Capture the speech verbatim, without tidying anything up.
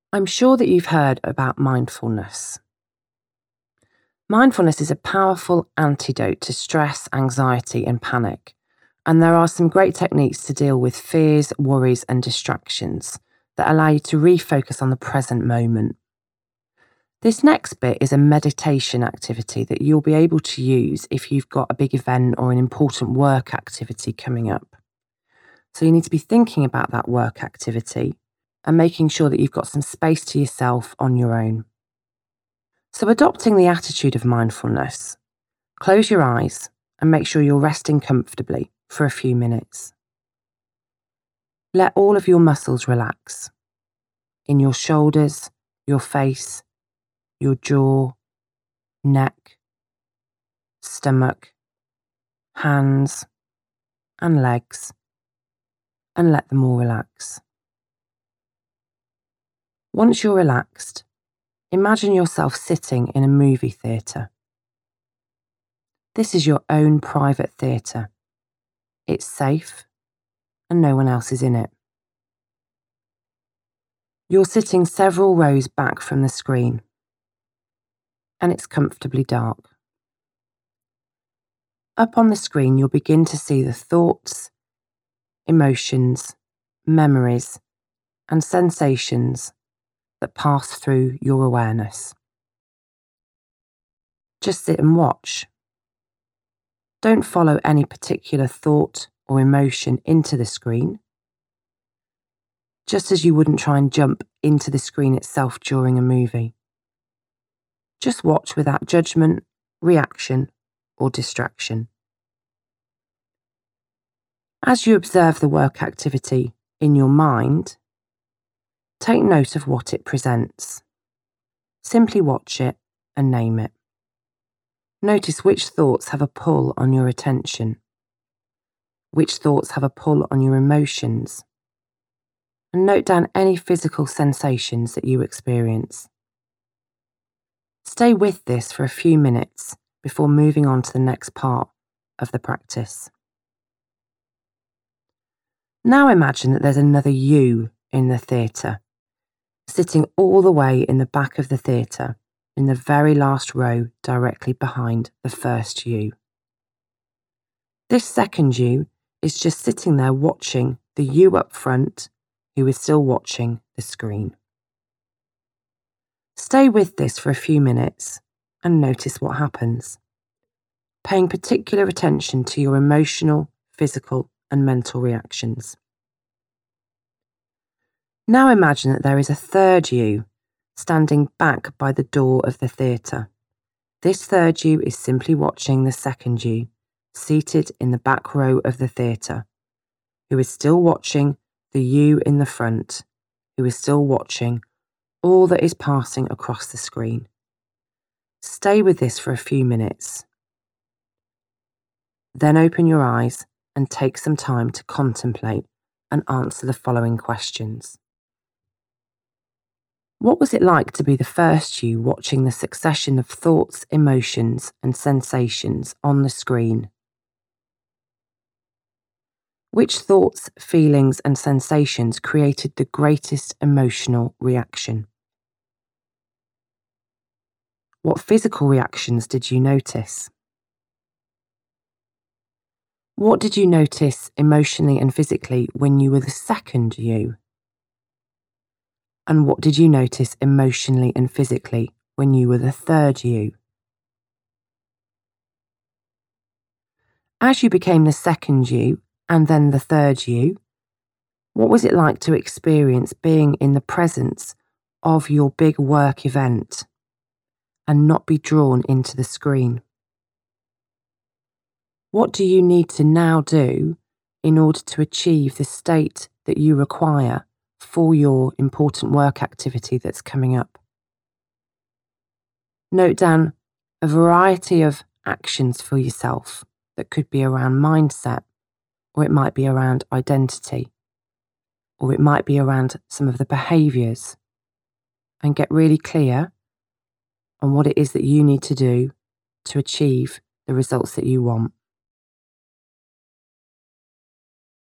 I'm sure that you've heard about mindfulness. Mindfulness is a powerful antidote to stress, anxiety, and panic. And there are some great techniques to deal with fears, worries, and distractions that allow you to refocus on the present moment. This next bit is a meditation activity that you'll be able to use if you've got a big event or an important work activity coming up. So you need to be thinking about that work activity and making sure that you've got some space to yourself on your own. So adopting the attitude of mindfulness, close your eyes and make sure you're resting comfortably for a few minutes. Let all of your muscles relax in your shoulders, your face, your jaw, neck, stomach, hands, and legs, and let them all relax. Once you're relaxed, imagine yourself sitting in a movie theatre. This is your own private theatre. It's safe, and no one else is in it. You're sitting several rows back from the screen, and it's comfortably dark. Up on the screen, you'll begin to see the thoughts, emotions, memories, and sensations that pass through your awareness. Just sit and watch. Don't follow any particular thought or emotion into the screen, just as you wouldn't try and jump into the screen itself during a movie. Just watch without judgment, reaction, or distraction. As you observe the work activity in your mind, take note of what it presents. Simply watch it and name it. Notice which thoughts have a pull on your attention, which thoughts have a pull on your emotions, and note down any physical sensations that you experience. Stay with this for a few minutes before moving on to the next part of the practice. Now imagine that there's another you in the theatre, sitting all the way in the back of the theatre, in the very last row directly behind the first you. This second you is just sitting there watching the you up front who is still watching the screen. Stay with this for a few minutes and notice what happens, paying particular attention to your emotional, physical, and mental reactions. Now imagine that there is a third you standing back by the door of the theatre. This third you is simply watching the second you, seated in the back row of the theatre, who is still watching the you in the front, who is still watching all that is passing across the screen. Stay with this for a few minutes. Then open your eyes and take some time to contemplate and answer the following questions. What was it like to be the first you watching the succession of thoughts, emotions, and sensations on the screen? Which thoughts, feelings, and sensations created the greatest emotional reaction? What physical reactions did you notice? What did you notice emotionally and physically when you were the second you? And what did you notice emotionally and physically when you were the third you? As you became the second you and then the third you, what was it like to experience being in the presence of your big work event and not be drawn into the screen? What do you need to now do in order to achieve the state that you require for your important work activity that's coming up? Note down a variety of actions for yourself that could be around mindset, or it might be around identity, or it might be around some of the behaviours, and get really clear on what it is that you need to do to achieve the results that you want.